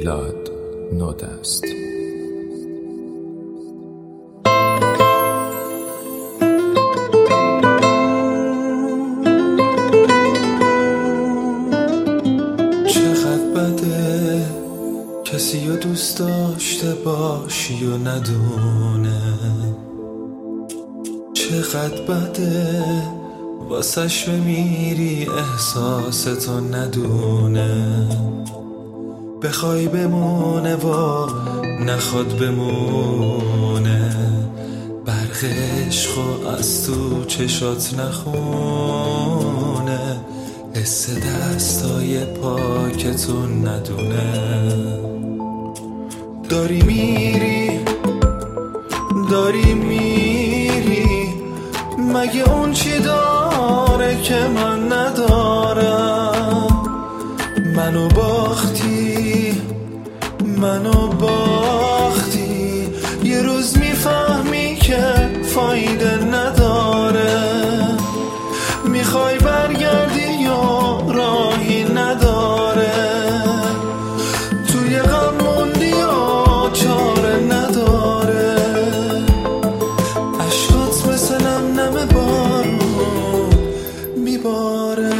میلاد نودست. چقدر بده کسی رو دوست داشته باشی و ندونه، چقدر بده واسش بمیری احساستو ندونه، بخوای بمونه و نخواد بمونه، برق عشقو از تو چشات نخونه، حس دستای پاکتو ندونه. داری میری مگه اون چی داره که من ندارم؟ منو باختی یه روز میفهمی که فایده نداره، میخوای برگردی یا راهی نداره، توی غم موندی یا چاره نداره، عشقات مثل نم بارون میباره.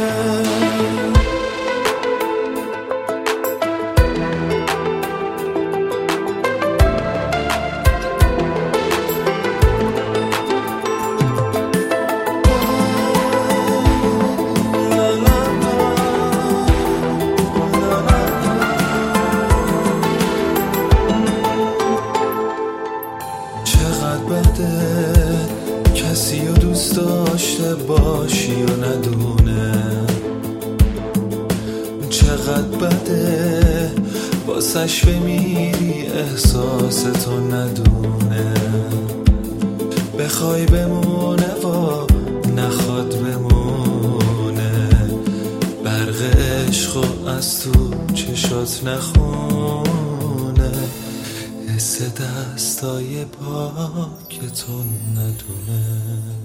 کسی رو دوست داشته باشی و ندونه، چقدر بده واسش بمیری احساستو ندونه، بخوای بمونه و نخواد بمونه، برق عشقو از تو چشات نخونه، حس دستای پاکتون ندونه.